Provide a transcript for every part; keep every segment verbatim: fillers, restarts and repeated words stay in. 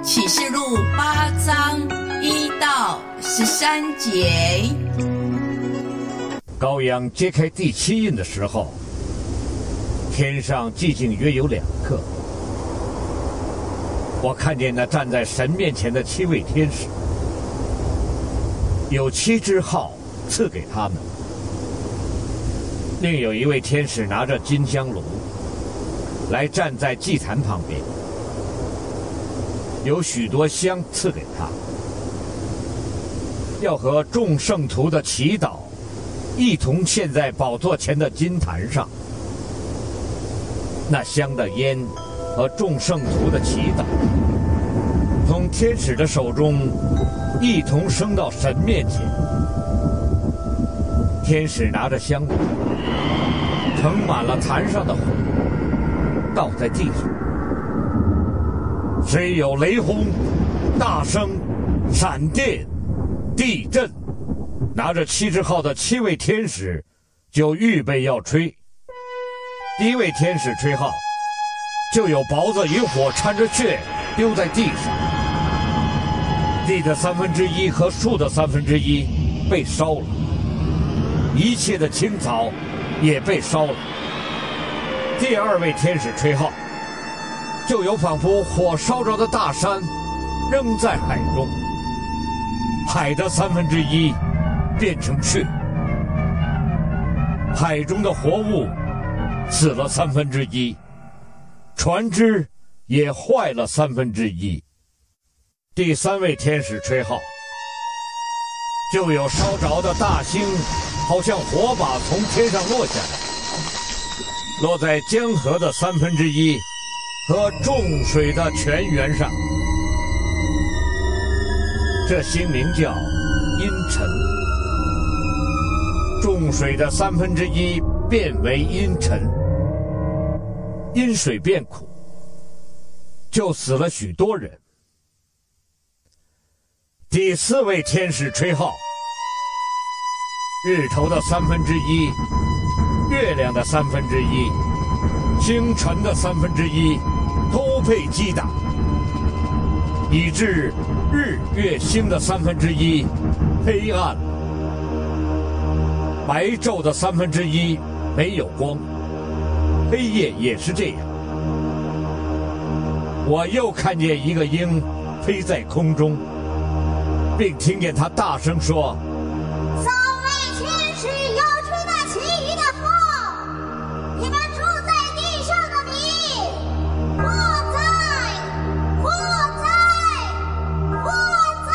启示录八章一到十三节。 羔羊揭开第七印的时候，天上寂静约有两刻。我看见那站在神面前的七位天使，有七支号赐给他们。另有一位天使拿着金香炉，来站在祭坛旁边，有许多香赐给他，要和众圣徒的祈祷一同献在宝座前的金坛上。那香的烟和众圣徒的祈祷，从天使的手中一同升到神面前。天使拿着香炉，盛满了坛上的火，倒在地上。虽有雷轰、大声、闪电、地震，拿着七支号的七位天使就预备要吹。第一位天使吹号，就有雹子与火掺着血丢在地上，地的三分之一和树的三分之一被烧了，一切的青草也被烧了。第二位天使吹号，就有仿佛火烧着的大山扔在海中，海的三分之一变成血，海中的活物死了三分之一，船只也坏了三分之一。第三位天使吹号，就有烧着的大星好像火把从天上落下来，落在江河的三分之一和众水的泉源上。这星名叫阴沉，众水的三分之一变为阴沉，阴水变苦，就死了许多人。第四位天使吹号，日头的三分之一，月亮的三分之一，星辰的三分之一都被击打，以致日月星的三分之一黑暗了，白昼的三分之一没有光，黑夜也是这样。我又看见一个鹰飞在空中，并听见他大声说： 三位天使要吹那其余的号，你们住在地上的民，祸哉！祸哉！祸哉！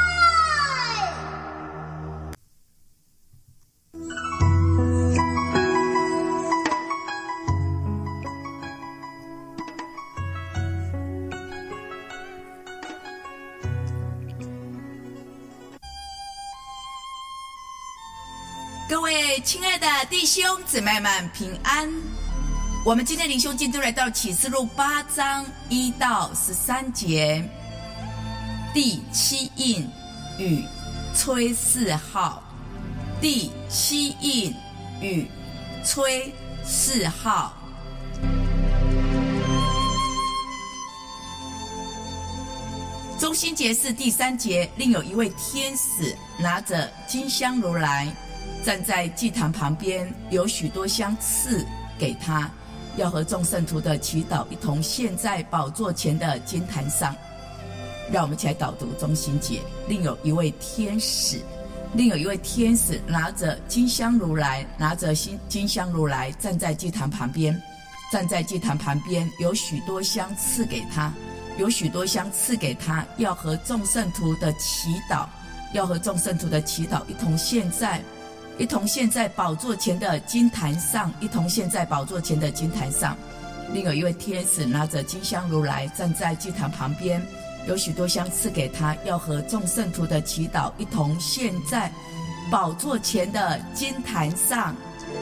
各位亲爱的弟兄姊妹们平安。我们今天灵修进度来到启示录八章一到十三节。第七印与吹四号，第七印与吹四号。中心节是第三节，另有一位天使拿着金香炉来，站在祭坛旁边，有许多香赐给他，要和众圣徒的祈祷一同献在宝座前的金坛上。让我们一起来导读中心节。另有一位天使，另有一位天使拿着金香炉来，拿着金香炉来，站在祭坛旁边，站在祭坛旁边，有许多香赐给他，有许多香赐给他，要和众圣徒的祈祷，要和众圣徒的祈祷一同献在。一同献在宝座前的金坛上，一同献在宝座前的金坛上。另有一位天使拿着金香炉来，站在祭坛旁边，有许多香赐给他，要和众圣徒的祈祷一同献在宝座前的金坛上。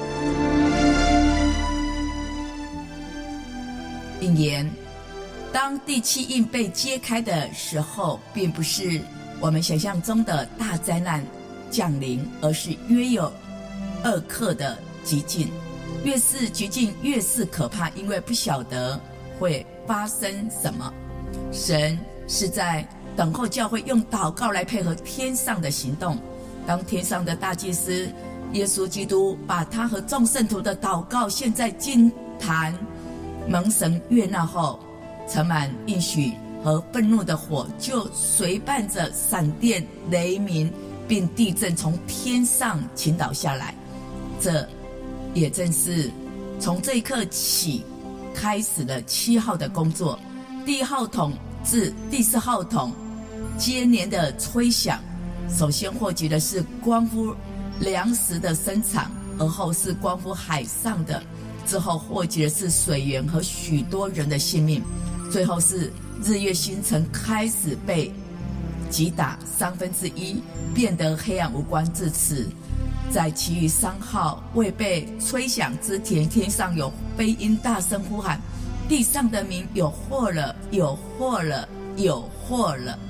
引言：当第七印被揭开的时候，并不是我们想象中的大灾难降临，而是约有二刻的极境，越是极境越是可怕，因为不晓得会发生什么。神是在等候教会用祷告来配合天上的行动。当天上的大祭司耶稣基督把他和众圣徒的祷告献在祭坛，蒙神悦纳后，盛满应许和愤怒的火就随伴着闪电、雷鸣并地震从天上倾倒下来。这也正是从这一刻起开始了七号的工作。第一号筒至第四号筒接连的吹响，首先祸及的是关乎粮食的生产，而后是关乎海上的，之后祸及的是水源和许多人的性命，最后是日月星辰开始被击打三分之一，变得黑暗无光。至此，在其余三号未被吹响之前，天上有飞鹰大声呼喊，地上的民有祸了，有祸了，有祸了。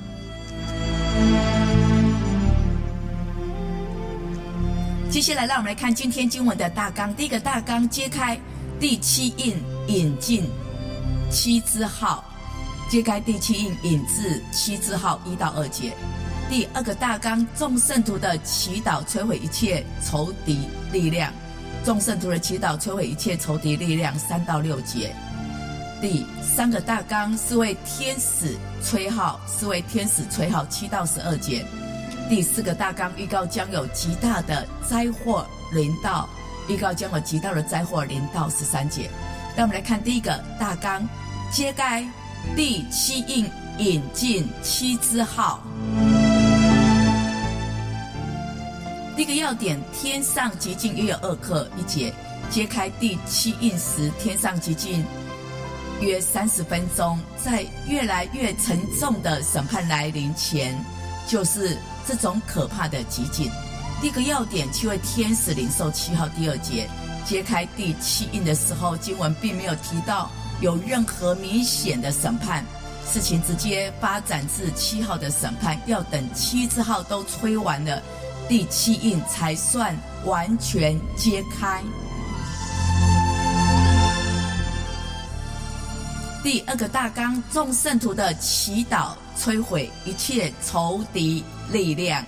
接下来让我们来看今天经文的大纲。第一个大纲，揭开第七印，引进七支号，揭开第七印，引至七支号一到二节。第二个大纲，众圣徒的祈祷摧毁一切仇敌力量，众圣徒的祈祷摧毁一切仇敌力量三到六节。第三个大纲是为天使吹号，是为天使吹号七到十二节。第四个大纲预告将有极大的灾祸临到，预告将有极大的灾祸临到十三节。让我们来看第一个大纲，揭开第七印，引进七支号。第一个要点，天上极静约有二刻一节。揭开第七印时，天上极静约三十分钟，在越来越沉重的审判来临前，就是这种可怕的极境。第一个要点，七位天使领受七号第二节。揭开第七印的时候，经文并没有提到有任何明显的审判，事情直接发展至七号的审判，要等七支号都吹完了，第七印才算完全揭开。第二个大纲，众圣徒的祈祷摧毁一切仇敌力量。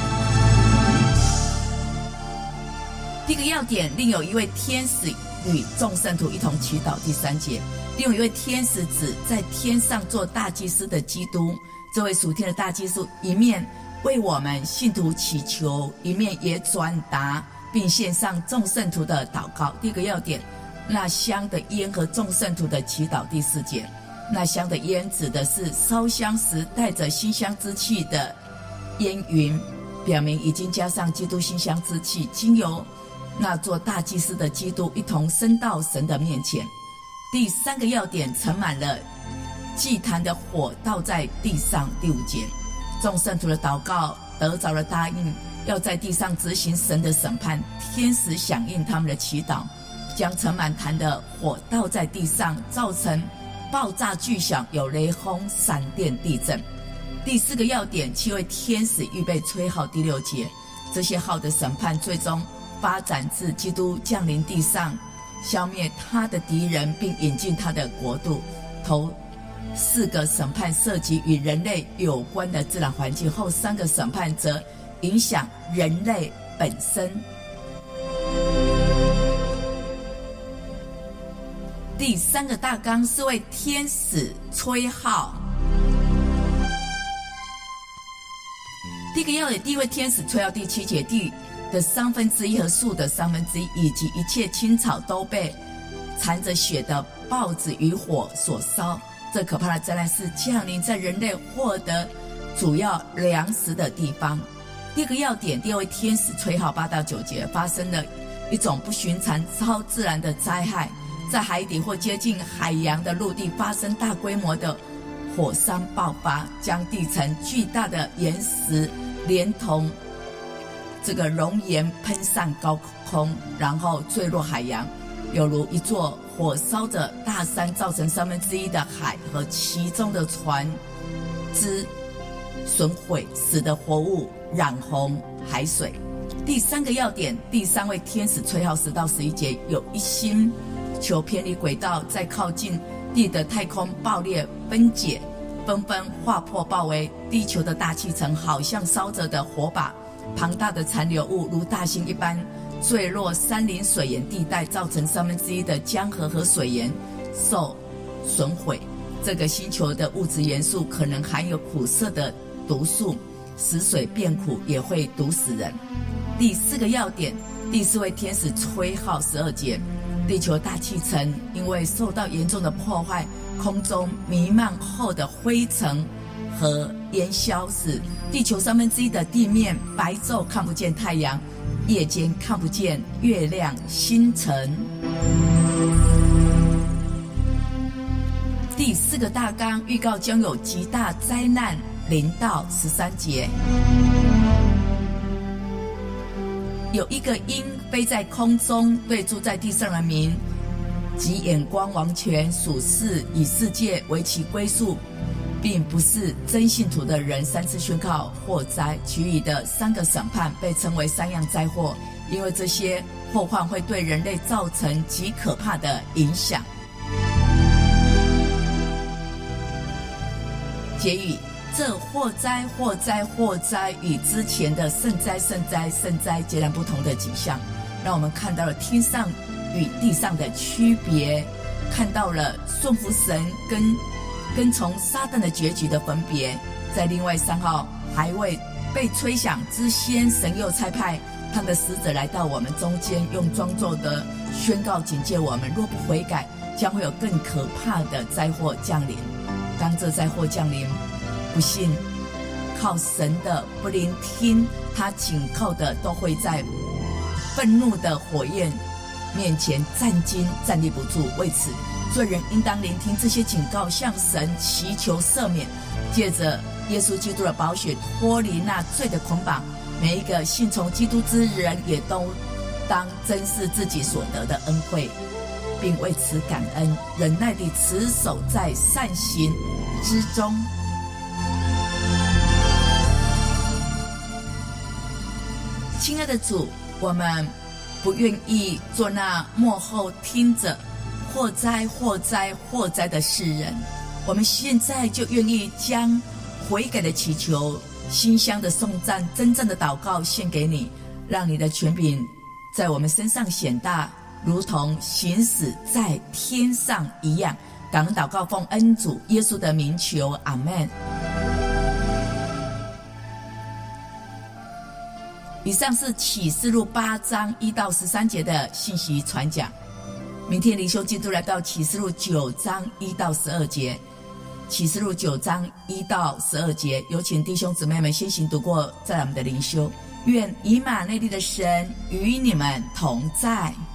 第一个要点，另有一位天使与众圣徒一同祈祷。第三节，另有一位天使指在天上做大祭司的基督，这位属天的大祭司一面为我们信徒祈求，一面也转达并献上众圣徒的祷告。第一个要点，那香的烟和众圣徒的祈祷。第四节，那香的烟指的是烧香时带着馨香之气的烟云，表明已经加上基督馨香之气，经由那做大祭司的基督一同升到神的面前。第三个要点，盛满了祭坛的火倒在地上。第五节，众圣徒的祷告得着了答应，要在地上执行神的审判。天使响应他们的祈祷，将盛满坛的火倒在地上，造成爆炸巨响，有雷轰、闪电、地震。第四个要点，七位天使预备吹号。第六节，这些号的审判最终发展至基督降临地上，消灭他的敌人，并引进他的国度。头四个审判涉及与人类有关的自然环境，后三个审判则影响人类本身。第三个大纲是为天使吹号。第一个要点，第一位天使吹号。第七节，地的三分之一和树的三分之一，以及一切青草都被缠着血的豹子与火所烧。这可怕的灾难是降临在人类获得主要粮食的地方。第二个要点，第二位天使吹号。八到九节，发生了一种不寻常、超自然的灾害，在海底或接近海洋的陆地发生大规模的火山爆发，将地层巨大的岩石连同这个熔岩喷上高空，然后坠落海洋，有如一座火烧着大山，造成三分之一的海和其中的船只损毁，使得活物染红海水。第三个要点，第三位天使吹号。十到十一节，有一星球偏离轨道，在靠近地的太空爆裂分解， 纷纷划破包围地球的大气层，好像烧着的火把，庞大的残留物如大星一般坠落山林水源地带，造成三分之一的江河和水源受损毁。这个星球的物质元素可能含有苦涩的毒素，使水变苦，也会毒死人。第四个要点，第四位天使吹号十二节，地球大气层因为受到严重的破坏，空中弥漫厚的灰尘和烟消，使地球三分之一的地面白昼看不见太阳，夜间看不见月亮星辰。第四个大纲预告将有极大灾难临到，十三节，有一个鹰飞在空中，对住在地上的民及眼光王权属世以世界为其归宿，并不是真信徒的人三次宣告祸灾。其余的三个审判被称为三样灾祸，因为这些祸患会对人类造成极可怕的影响。结语，这祸灾祸灾祸灾与之前的圣灾圣灾圣灾截然不同的景象，让我们看到了天上与地上的区别，看到了顺服神跟跟从撒旦的结局的分别。在另外三号还未被吹响之先，神又差派他的使者来到我们中间，用庄重的宣告警戒我们，若不悔改，将会有更可怕的灾祸降临。当这灾祸降临，不信靠神的不聆听他警告的，都会在愤怒的火焰面前战惊，站立不住。为此，罪人应当聆听这些警告，向神祈求赦免，借着耶稣基督的宝血脱离那罪的捆绑。每一个信从基督之人也都当珍视自己所得的恩惠，并为此感恩，忍耐地持守在善行之中。亲爱的主，我们不愿意做那幕后听着祸灾祸灾祸灾的世人，我们现在就愿意将悔改的祈求、馨香的颂赞、真正的祷告献给你，让你的权柄在我们身上显大，如同行使在天上一样。感恩祷告，奉恩主耶稣的名求，阿们。以上是启示录八章一到十三节的信息传讲。明天灵修进度来到启示录九章一到十二节。启示录九章一到十二节，有请弟兄姊妹们先行读过，再来我们的灵修。愿以马内利的神与你们同在。